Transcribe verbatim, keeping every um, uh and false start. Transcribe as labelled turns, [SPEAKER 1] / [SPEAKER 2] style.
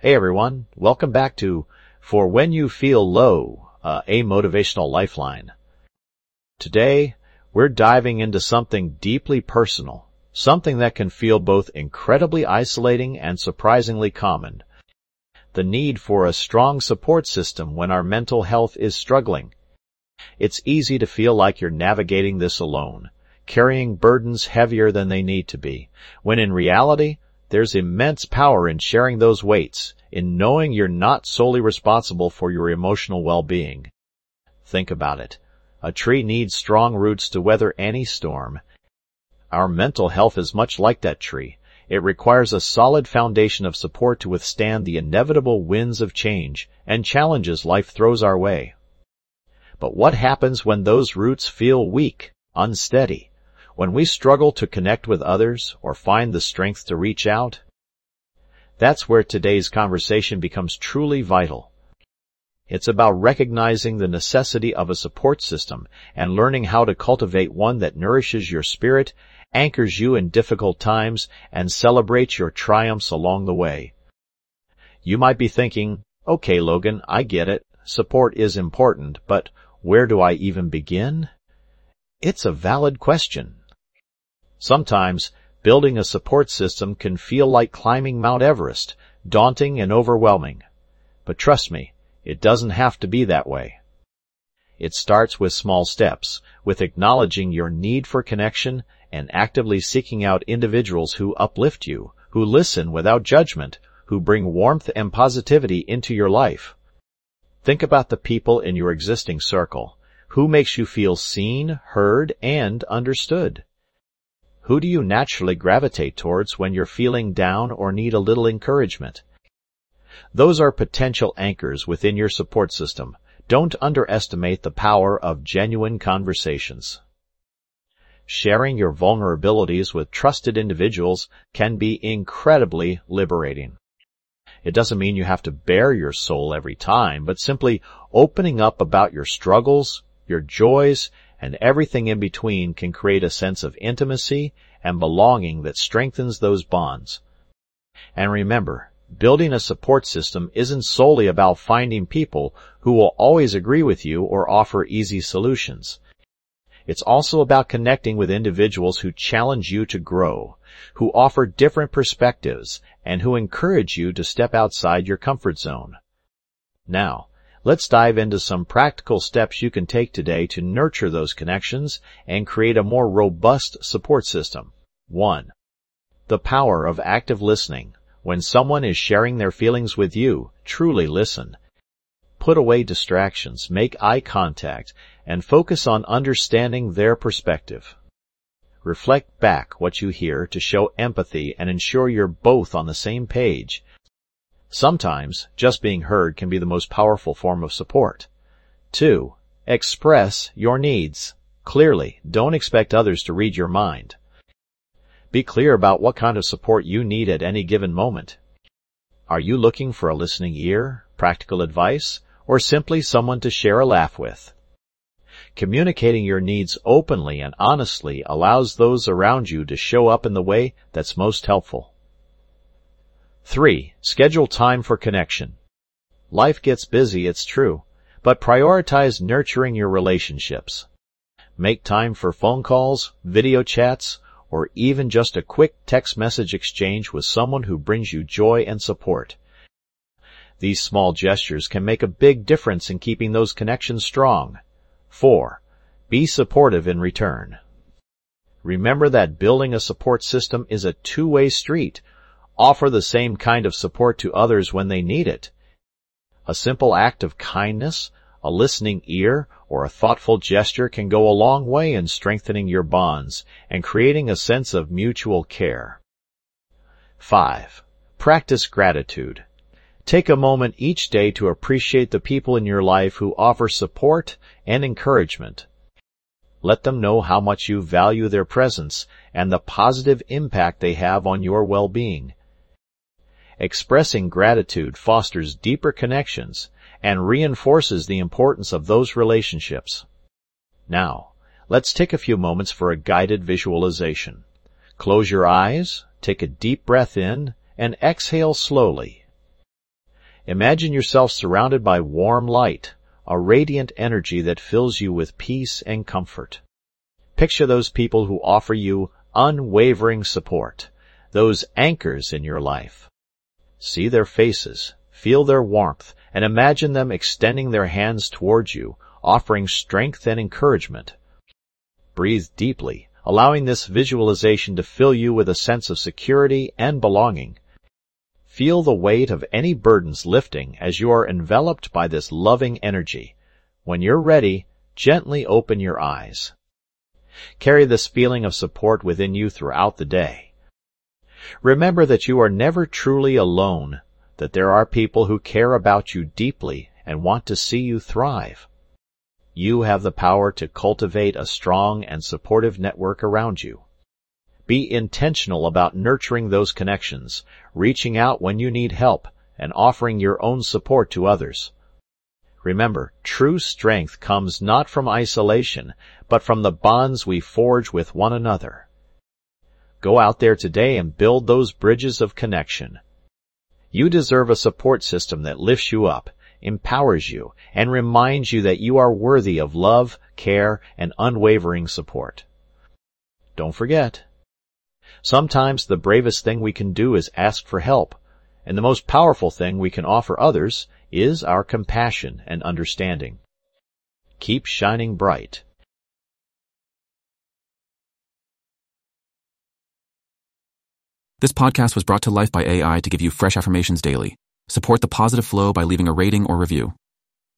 [SPEAKER 1] Hey everyone, welcome back to For When You Feel Low, uh, a Motivational Lifeline. Today, we're diving into something deeply personal, something that can feel both incredibly isolating and surprisingly common. The need for a strong support system when our mental health is struggling. It's easy to feel like you're navigating this alone, carrying burdens heavier than they need to be, when in reality, there's immense power in sharing those weights, in knowing you're not solely responsible for your emotional well-being. Think about it. A tree needs strong roots to weather any storm. Our mental health is much like that tree. It requires a solid foundation of support to withstand the inevitable winds of change and challenges life throws our way. But what happens when those roots feel weak, unsteady? When we struggle to connect with others or find the strength to reach out? That's where today's conversation becomes truly vital. It's about recognizing the necessity of a support system and learning how to cultivate one that nourishes your spirit, anchors you in difficult times, and celebrates your triumphs along the way. You might be thinking, okay, Logan, I get it. Support is important, but where do I even begin? It's a valid question. Sometimes, building a support system can feel like climbing Mount Everest, daunting and overwhelming. But trust me, it doesn't have to be that way. It starts with small steps, with acknowledging your need for connection and actively seeking out individuals who uplift you, who listen without judgment, who bring warmth and positivity into your life. Think about the people in your existing circle. Who makes you feel seen, heard, and understood? Who do you naturally gravitate towards when you're feeling down or need a little encouragement? Those are potential anchors within your support system. Don't underestimate the power of genuine conversations. Sharing your vulnerabilities with trusted individuals can be incredibly liberating. It doesn't mean you have to bare your soul every time, but simply opening up about your struggles, your joys, and everything in between can create a sense of intimacy and belonging that strengthens those bonds. And remember, building a support system isn't solely about finding people who will always agree with you or offer easy solutions. It's also about connecting with individuals who challenge you to grow, who offer different perspectives, and who encourage you to step outside your comfort zone. Now, let's dive into some practical steps you can take today to nurture those connections and create a more robust support system. One. The power of active listening. When someone is sharing their feelings with you, truly listen. Put away distractions, make eye contact, and focus on understanding their perspective. Reflect back what you hear to show empathy and ensure you're both on the same page. Sometimes, just being heard can be the most powerful form of support. Two. Express your needs. Clearly, don't expect others to read your mind. Be clear about what kind of support you need at any given moment. Are you looking for a listening ear, practical advice, or simply someone to share a laugh with? Communicating your needs openly and honestly allows those around you to show up in the way that's most helpful. Three. Schedule time for connection. Life gets busy, it's true, but prioritize nurturing your relationships. Make time for phone calls, video chats, or even just a quick text message exchange with someone who brings you joy and support. These small gestures can make a big difference in keeping those connections strong. Four. Be supportive in return. Remember that building a support system is a two-way street. Offer the same kind of support to others when they need it. A simple act of kindness, a listening ear, or a thoughtful gesture can go a long way in strengthening your bonds and creating a sense of mutual care. Five. Practice gratitude. Take a moment each day to appreciate the people in your life who offer support and encouragement. Let them know how much you value their presence and the positive impact they have on your well-being. Expressing gratitude fosters deeper connections and reinforces the importance of those relationships. Now, let's take a few moments for a guided visualization. Close your eyes, take a deep breath in, and exhale slowly. Imagine yourself surrounded by warm light, a radiant energy that fills you with peace and comfort. Picture those people who offer you unwavering support, those anchors in your life. See their faces, feel their warmth, and imagine them extending their hands towards you, offering strength and encouragement. Breathe deeply, allowing this visualization to fill you with a sense of security and belonging. Feel the weight of any burdens lifting as you are enveloped by this loving energy. When you're ready, gently open your eyes. Carry this feeling of support within you throughout the day. Remember that you are never truly alone, that there are people who care about you deeply and want to see you thrive. You have the power to cultivate a strong and supportive network around you. Be intentional about nurturing those connections, reaching out when you need help, and offering your own support to others. Remember, true strength comes not from isolation, but from the bonds we forge with one another. Go out there today and build those bridges of connection. You deserve a support system that lifts you up, empowers you, and reminds you that you are worthy of love, care, and unwavering support. Don't forget, sometimes the bravest thing we can do is ask for help, and the most powerful thing we can offer others is our compassion and understanding. Keep shining bright.
[SPEAKER 2] This podcast was brought to life by A I to give you fresh affirmations daily. Support the positive flow by leaving a rating or review.